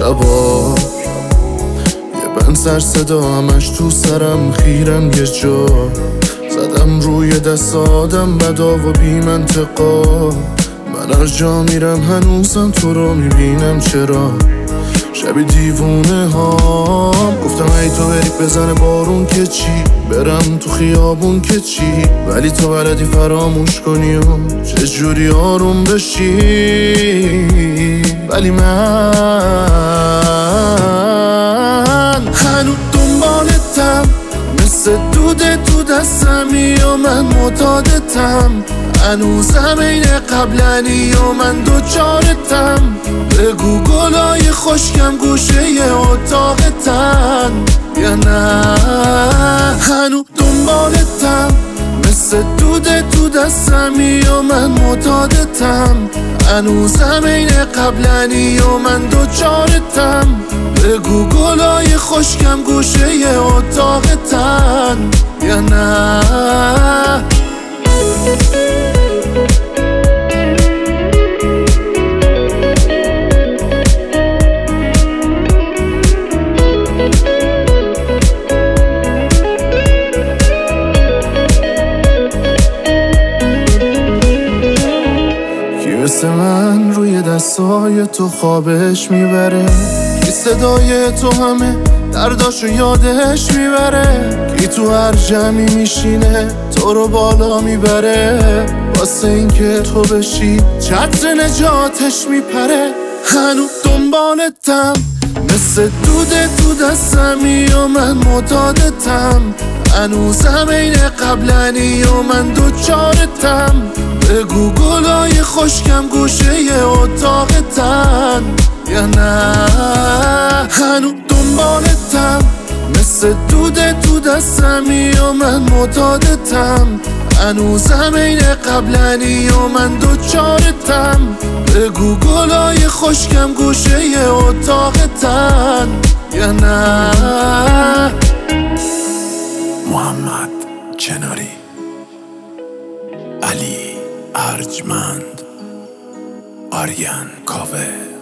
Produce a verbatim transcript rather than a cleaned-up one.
شبا یه بند سر صدا همش تو سرم خیرم یه جا زدم روی دست آدم بدا و بی منطقا من از جا میرم هنوزم تو رو میبینم چرا شبی دیوونه ها گفتم ای تو بری بزنه بارون که چی برم تو خیابون که چی ولی تو بلدی فراموش کنی و چجوری آروم بشی ولی من هنوز دنبالتم مثل دوده تو دستمی و من معتادتم هنوزم این قبلنی و من دوچارتم بگو گلای خشکم گوشه اتاقتن یا نه هنوز دنبالتم مثل دوده تو دستمی و من معتادتم هنوزم این قبلنی و من دوچارتم بگو گلای خشکم گوشه اتاقتن یا نه مثل من روی دستای تو خوابش میبره کی صدای تو همه درداشو یادش میبره کی تو هر جمعی میشینه تو رو بالا میبره واسه این که تو بشی چتر نجاتش میپره هنوز دنبالتم مثل دوده تو دستمی و من معتادتم هنوزم این قبلنی و من دوچارتم بگو گلای خشکم گوشه اتاقتن یا نه هنوز دنبالتم مثل دوده تو دستمی و من معتادتم هنوزم این قبلنی و من دوچارتم بگو گلای خشکم گوشه اتاقتن یا نه محمد کناری علی ارجمند آریان کاوه